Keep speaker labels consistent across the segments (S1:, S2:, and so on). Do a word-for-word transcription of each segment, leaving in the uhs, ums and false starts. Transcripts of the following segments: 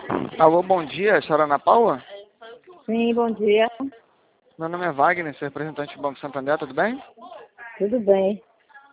S1: Alô, bom dia, a senhora Ana Paula?
S2: Sim, bom dia.
S1: Meu nome é Wagner, sou representante do Banco Santander, tudo bem?
S2: Tudo bem.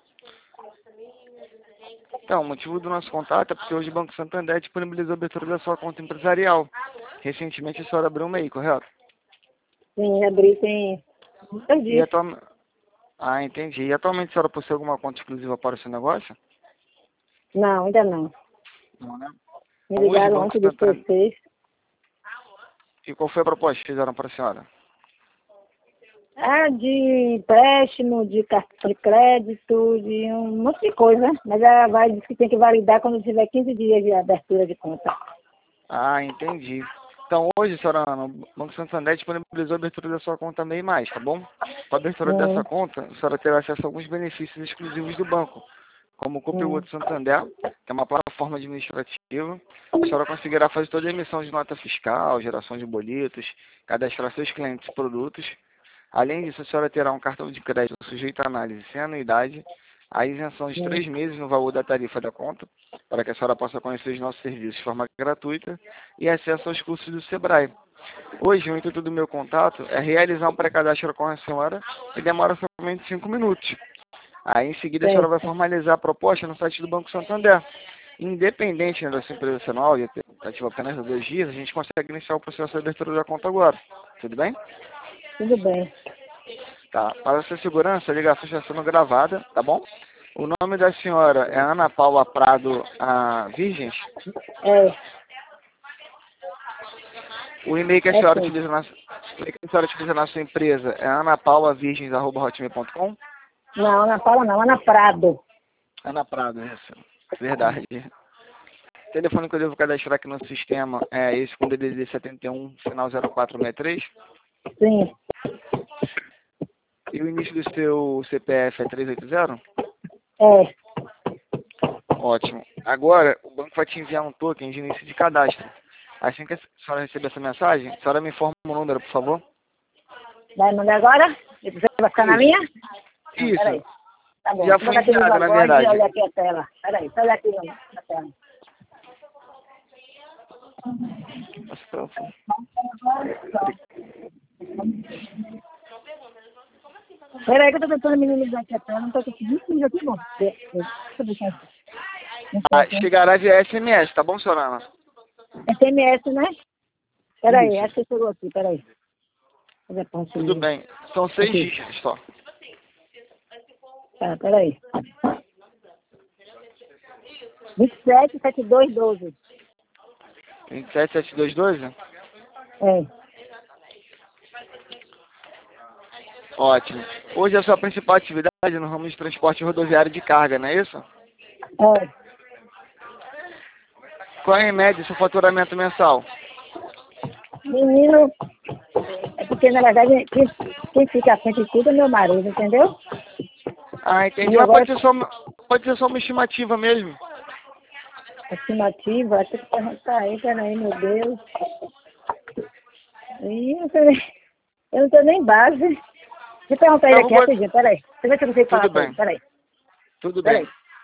S1: Então, o motivo do nosso contato é porque hoje o Banco Santander disponibilizou a abertura da sua conta empresarial. Recentemente a senhora abriu uma aí, correto?
S2: Sim, abri tem muitos
S1: E
S2: dias.
S1: atualmente... Ah, entendi. E atualmente a senhora possui alguma conta exclusiva para o seu negócio?
S2: Não, ainda não.
S1: Não, né?
S2: Me
S1: Então, hoje o
S2: ligaram
S1: Banco
S2: ontem dos
S1: Santander...
S2: P Cs.
S1: E qual foi a proposta que fizeram para a senhora?
S2: Ah, de empréstimo, de cartão de crédito, de um monte de coisa. Mas ela vai dizer que tem que validar quando tiver quinze dias de abertura de conta.
S1: Ah, entendi. Então, hoje, senhora Ana, o Banco Santander disponibilizou a abertura da sua conta também mais, tá bom? Com a abertura dessa
S2: Hum,
S1: conta, a senhora terá acesso a alguns benefícios exclusivos do banco, como o
S2: hum,
S1: Conteúdo Santander, que é uma plataforma administrativa. A senhora conseguirá fazer toda a emissão de nota fiscal, geração de boletos, cadastrar seus clientes e produtos. Além disso, a senhora terá um cartão de crédito sujeito à análise sem anuidade, a isenção de
S2: hum.
S1: três meses no valor da tarifa da conta, para que a senhora possa conhecer os nossos serviços de forma gratuita, e acesso aos cursos do Sebrae. Hoje, o intuito do meu contato é realizar um pré-cadastro com a senhora e demora somente cinco minutos. Aí, em seguida, a senhora vai
S2: Certo.
S1: formalizar a proposta no site do Banco Santander. Independente, né, da sua empresa nacional, e ativa apenas há dois dias, a gente consegue iniciar o processo de abertura da conta agora. Tudo bem?
S2: Tudo bem.
S1: Tá. Para a sua segurança, a ligação está sendo gravada, tá bom? O nome da senhora é Ana Paula Prado ah, Virgens.
S2: É,
S1: O e-mail que a
S2: é
S1: senhora
S2: sim.
S1: utiliza na, o e-mail que a senhora utiliza na sua empresa é anapaulavirgens arroba hotmail ponto com.
S2: Não, Ana Paula não, Ana Prado.
S1: Ana Prado, isso. Verdade. O telefone que eu devo cadastrar aqui no sistema é esse com D D D setenta e um, final zero quatro seis três.
S2: Sim,
S1: E o início do seu C P F é trezentos e oitenta?
S2: é.
S1: Ótimo. Agora, o banco vai te enviar um token de início de cadastro. Assim que a senhora receber essa mensagem, a senhora me informa o número, por favor.
S2: Vai mandar agora? E você vai ficar na
S1: Isso.
S2: linha? Não,
S1: Isso.
S2: peraí. Tá bom.
S1: Já
S2: Vou
S1: foi
S2: botar aqui no
S1: enviada, na
S2: Zagode e
S1: verdade.
S2: olhar aqui a tela. Peraí, só olhar aqui no- na tela. Peraí que eu tô tentando minimizar aqui a tela, não tô conseguindo. Isso aqui, bom. Deixa eu deixar aqui. Não sei,
S1: Ah,
S2: então.
S1: chegará via S M S, tá bom, senhora Ana?
S2: S M S, né? Peraí,
S1: Isso.
S2: acho que chegou aqui, peraí. Fazer a ponte
S1: Tudo
S2: ali.
S1: bem. São seis
S2: Aqui.
S1: dígitos só.
S2: Tá, peraí. vinte e sete, setenta e dois, doze.
S1: vinte e sete, setenta e dois, doze?
S2: É.
S1: Ótimo. Hoje a sua principal atividade é no ramo de transporte rodoviário de carga, não é isso?
S2: É.
S1: Qual é, em média, o seu faturamento mensal?
S2: Menino, é porque na verdade quem, quem fica à frente de tudo é meu marido, entendeu?
S1: Ah, entendi.
S2: E
S1: Mas
S2: agora,
S1: pode ser só, uma- pode ser só uma estimativa mesmo.
S2: estimativa, acho que perguntar aí, peraí, meu Deus. Ih, não sei nem- eu não tenho nem base. Deixa eu perguntar ele
S1: Tá, vou
S2: aqui
S1: botar...
S2: rapidinho, peraí. Deixa eu ver se eu consigo falar
S1: Tudo
S2: com ele,
S1: bem.
S2: peraí.
S1: Tudo bem.
S2: Peraí.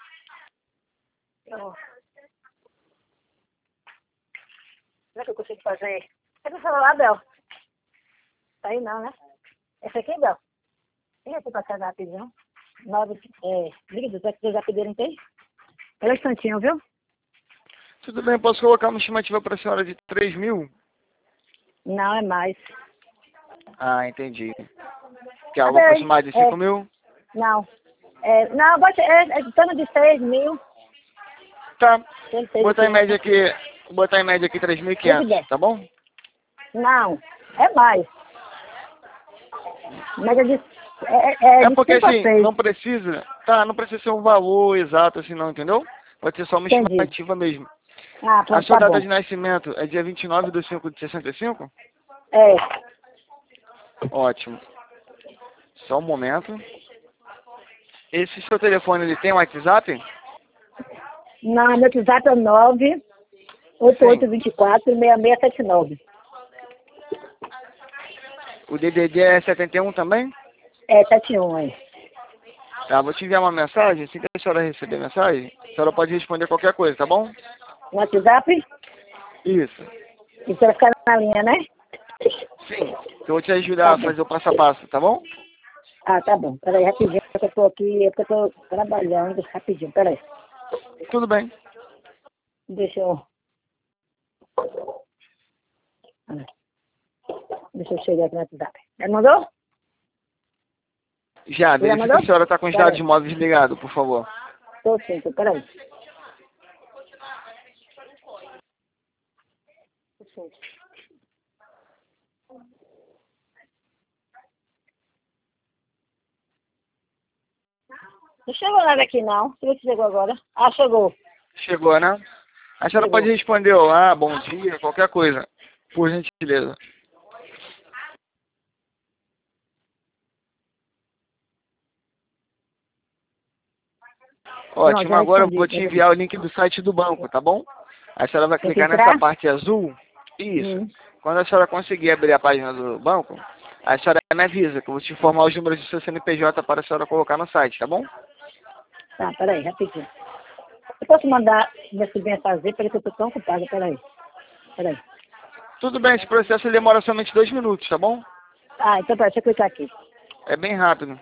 S2: Será que eu consigo fazer? Cadê o celular, Bel? Tá aí não, né? Esse aqui, Bel? Liga aqui pra casa rapidinho. Nove, é, liga do Zé, que já pediram, tem? Pera um instantinho, viu?
S1: Tudo bem, posso colocar uma estimativa para a senhora de três mil?
S2: Não, é mais.
S1: Ah, entendi. Que é
S2: Ah,
S1: algo
S2: peraí.
S1: aproximado de
S2: É,
S1: cinco mil?
S2: não. É, não, bota, é, é em torno de seis mil.
S1: Tá.
S2: Tem
S1: Vou
S2: seis e
S1: botar em média
S2: quinhentos.
S1: aqui, vou botar em média aqui três mil e
S2: Seis e
S1: quinhentos,
S2: dez.
S1: tá bom?
S2: Não, é mais. Média de, é, é
S1: É
S2: de
S1: porque
S2: cinco a
S1: assim,
S2: seis.
S1: não precisa, tá, não precisa ser um valor exato assim não, entendeu? Pode ser só uma
S2: Entendi.
S1: estimativa mesmo.
S2: Ah,
S1: A
S2: pronto,
S1: sua
S2: tá
S1: data
S2: bom.
S1: de nascimento é dia vinte e nove de cinco de sessenta e cinco?
S2: É.
S1: Ótimo. Só um momento. Esse seu telefone, ele tem WhatsApp?
S2: Não, meu WhatsApp é nove oito oito
S1: Sim.
S2: dois quatro seis seis sete nove.
S1: O D D D é setenta e um também?
S2: É, sete um, é.
S1: Tá, vou te enviar uma mensagem, assim que a senhora receber a mensagem, a senhora pode responder qualquer coisa, tá bom?
S2: No WhatsApp?
S1: Isso.
S2: E você vai ficar na linha, né?
S1: Sim. Eu vou te ajudar a fazer o passo a passo, tá bom?
S2: Ah, tá bom. Peraí, rapidinho, que eu tô aqui, é porque eu tô trabalhando. Rapidinho, peraí.
S1: Tudo bem.
S2: Deixa eu... Ah, deixa eu chegar aqui no WhatsApp. Já mandou?
S1: Já,
S2: Já
S1: verifica
S2: mandou?
S1: se a senhora está com os
S2: Peraí.
S1: dados de modo desligado, por favor.
S2: Tô sim, tô, peraí. Não chegou nada aqui, não. Deixa eu ver se chegou agora. Ah, chegou.
S1: Chegou, né? A senhora
S2: Chegou.
S1: pode responder, ah, bom dia, qualquer coisa. Por gentileza.
S2: Pronto,
S1: Ótimo,
S2: já
S1: agora eu
S2: respondi.
S1: vou te enviar o link do site do banco, tá bom? A senhora vai
S2: Tem que
S1: clicar nessa
S2: entrar?
S1: parte azul. Isso.
S2: Hum.
S1: Quando a senhora conseguir abrir a página do banco, a senhora me avisa que eu vou te informar os números do seu C N P J para a senhora colocar no site, tá bom?
S2: Tá, peraí, rapidinho. Eu posso mandar minha sobrinha fazer, peraí que eu tô tão ocupada, peraí. Peraí.
S1: Tudo bem, esse processo demora somente dois minutos, tá bom?
S2: Ah, então peraí, deixa eu clicar aqui.
S1: É bem rápido.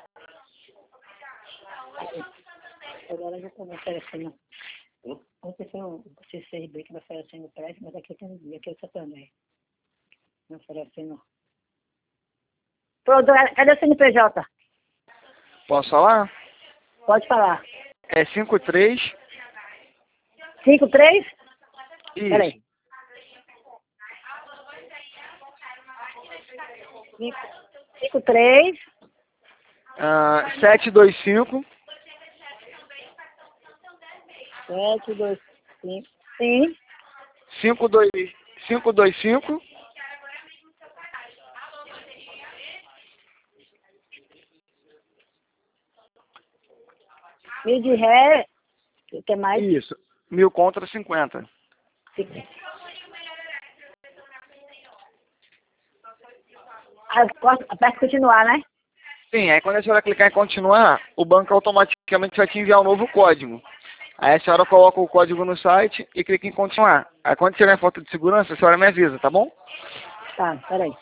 S2: Agora eu já tô me oferecendo. Ontem foi um C C R B que me oferecendo prédio, mas aqui tem dia, aqui eu sou também. Me oferecendo. Pronto, cadê o C N P J?
S1: Posso falar?
S2: Pode falar.
S1: É cinco três.
S2: cinco três?
S1: Isso.
S2: Peraí. cinco três.
S1: Ah, sete dois cinco.
S2: sete dois cinco. Sim.
S1: cinco dois cinco dois cinco.
S2: Mil de ré. O que mais?
S1: Isso. Mil contra cinquenta.
S2: Ah, corta- aperta continuar, né?
S1: Sim, aí quando a senhora clicar em continuar, o banco automaticamente vai te enviar um novo código. Aí a senhora coloca o código no site e clica em continuar. Aí quando tiver foto de segurança, a senhora me avisa, tá bom?
S2: Tá, peraí.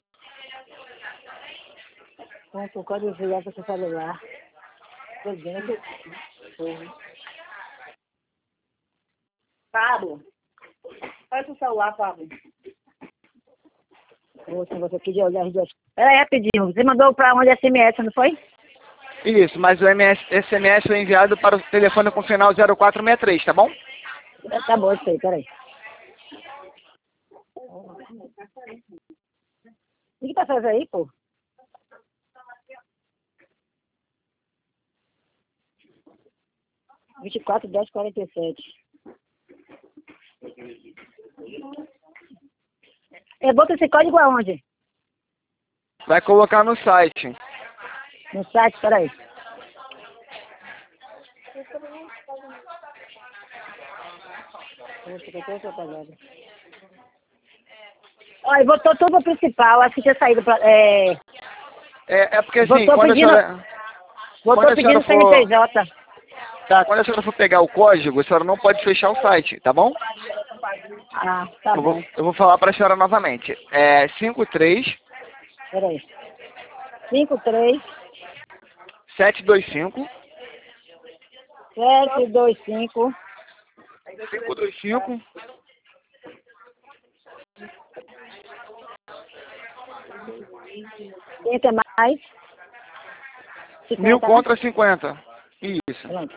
S2: Ponto, o código de para seu celular. Tô dentro. Pablo. Olha o celular, Pablo. Ouça, você pediu olhar as duas. Peraí, rapidinho. Você mandou pra onde S M S, não foi?
S1: Isso, mas o M S S M S foi enviado para o telefone com final zero quatro seis três, tá bom?
S2: Tá bom, isso aí, peraí. O que tá fazendo aí, pô? vinte e quatro, dez, quarenta e sete. Eu boto esse código aonde?
S1: Vai colocar no site.
S2: No site, peraí. Olha, botou tudo no principal, acho que tinha saído pra... É...
S1: É, é porque assim,
S2: Botou
S1: quando a
S2: pedindo,
S1: senhora...
S2: botou
S1: Quando a senhora
S2: pedindo C N P
S1: for...
S2: J.
S1: Tá, quando a senhora for pegar o código, a senhora não pode fechar o site, tá bom?
S2: Ah, tá
S1: Eu
S2: bom.
S1: vou, eu vou falar para a senhora novamente. É cinco três
S2: Peraí. cinco três
S1: sete dois cinco
S2: sete dois cinco
S1: cinco dois cinco.
S2: Tenta mais.
S1: Mil
S2: cinquenta, né?
S1: contra cinquenta. Isso.
S2: Pronto.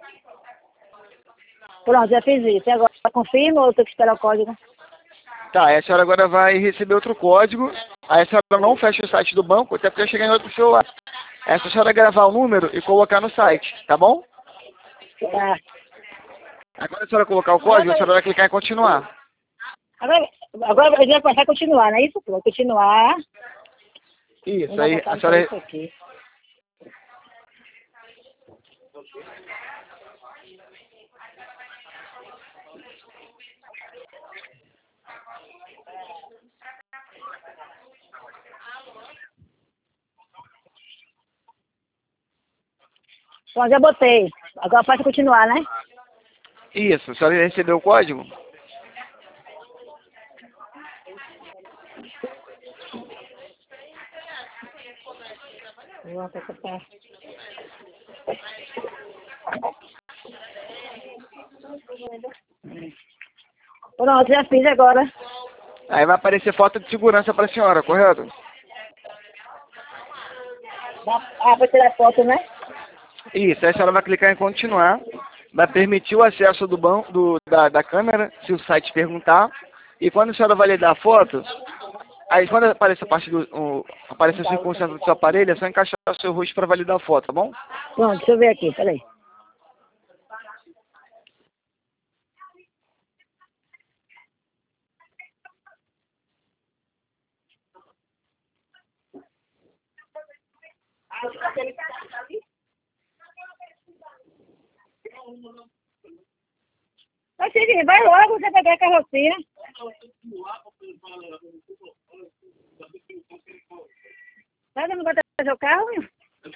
S2: Pronto, já fiz isso. E agora confirma ou eu tenho que esperar o código?
S1: Tá, aí a senhora agora vai receber outro código. Aí a senhora não fecha o site do banco, até porque chegar em outro celular. É só a senhora gravar o número e colocar no site, tá bom?
S2: Tá.
S1: Agora a senhora colocar o código, a senhora vai clicar em continuar.
S2: Agora, agora a gente vai continuar, não é isso? Vou continuar.
S1: Isso,
S2: Vou
S1: aí
S2: botar
S1: a senhora...
S2: isso aqui. Bom, já botei. Agora pode continuar, né?
S1: Isso, a senhora recebeu o código?
S2: Pronto, essa tá. Pronto, já fiz agora.
S1: Aí vai aparecer foto de segurança para a senhora, correto?
S2: Ah, pra tirar foto, né?
S1: Isso, aí a senhora vai clicar em continuar, vai permitir o acesso do banco, do, da, da câmera, se o site perguntar, e quando a senhora validar a foto, aí quando aparece a parte do, o, aparece a circunstância do seu aparelho, é só encaixar o seu rosto para validar a foto, tá bom?
S2: Pronto, deixa eu ver aqui, peraí. Vai seguir, vai logo, você pegar a carrocinha. Mas não vai trazer o carro, meu?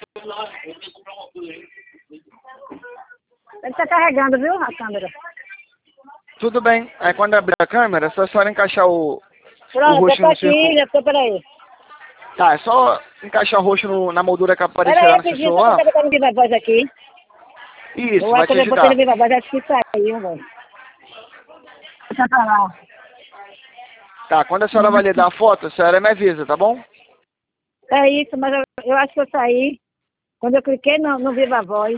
S2: Ele tá carregando, viu, a câmera?
S1: Tudo bem, aí quando abrir a câmera, é só a senhora encaixar o, o
S2: Pronto,
S1: rosto
S2: eu tô
S1: no
S2: aqui,
S1: círculo.
S2: já tô, peraí.
S1: Tá, é só encaixar o rosto no, na moldura que
S2: Peraí,
S1: aparecerá no seu
S2: rapidinho, só pra
S1: celular.
S2: saber quando viva a voz aqui.
S1: Isso,
S2: Eu
S1: vai
S2: acho
S1: te
S2: que eu botei no
S1: ajudar.
S2: viva a voz, acho que saiu, velho. Deixa pra lá.
S1: Tá, quando a senhora validar a foto, a senhora me avisa, tá bom?
S2: É isso, mas eu, eu acho que eu saí. Quando eu cliquei no, no Viva a Voz.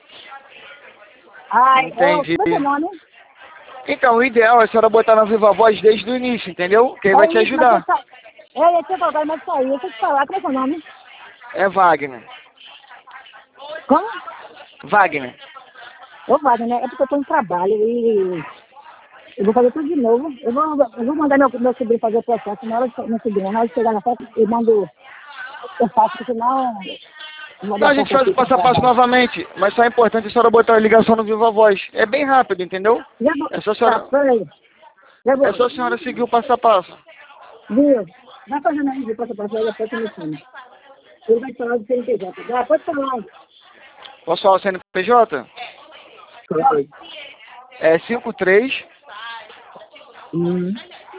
S2: Ai, ô,
S1: Entendi.
S2: como é seu nome?
S1: Então, o ideal é a senhora botar na Viva Voz desde o início, entendeu? Que aí vai te
S2: É isso, mas eu
S1: ajudar.
S2: saí. É, eu tinha voltado, mas saí. Deixa eu te falar, como é seu nome?
S1: É Wagner.
S2: Como?
S1: Wagner.
S2: Ô, Wagner, né? É porque eu tô no trabalho e eu vou fazer tudo de novo. Eu vou, eu vou mandar meu, meu sobrinho fazer o processo. Na hora de meu sobrinho, na hora de chegar na foto, eu mando, eu faço, porque senão não vai
S1: Não,
S2: dar
S1: a gente
S2: certo
S1: faz o
S2: aqui com o
S1: passo a passo
S2: trabalho.
S1: novamente, mas só é importante a senhora botar a ligação no Viva Voz. É bem rápido, entendeu?
S2: Já vou,
S1: É só a
S2: tá,
S1: senhora,
S2: peraí. Já
S1: é
S2: vou.
S1: só a senhora seguir o passo a passo.
S2: Viu? Vai fazendo aí, depois eu passo aí, depois eu me chama. Ele vai te falar do C N P J. Dá, pode falar.
S1: Posso falar o C N P J?
S2: Pode.
S1: É cinco três
S2: Hum.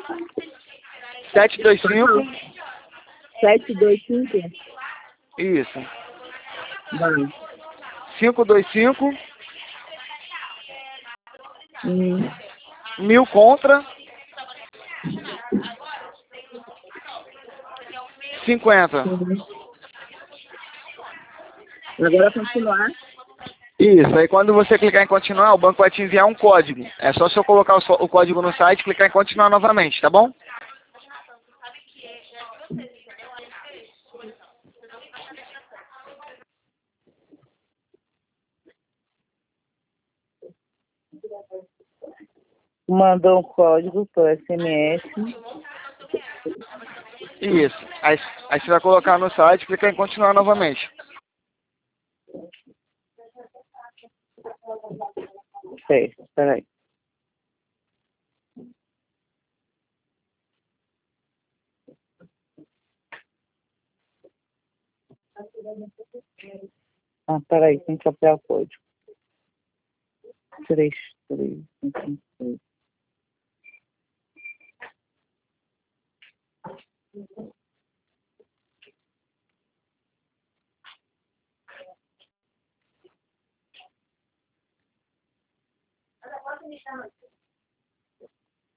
S1: sete dois cinco.
S2: Sete, dois, cinco.
S1: Isso.
S2: Vai.
S1: cinco dois cinco.
S2: Hum.
S1: Mil contra. cinquenta.
S2: Hum. Agora continuar.
S1: Isso, aí quando você clicar em continuar, o banco vai te enviar um código. É só você colocar o, so- o código no site e clicar em continuar novamente, tá bom?
S2: Mandou um código por S M S.
S1: Isso. Aí, aí você vai colocar no site e clicar em continuar novamente.
S2: Certo, peraí. Ah, peraí, tem que copiar o código. Três, três, cinco, três.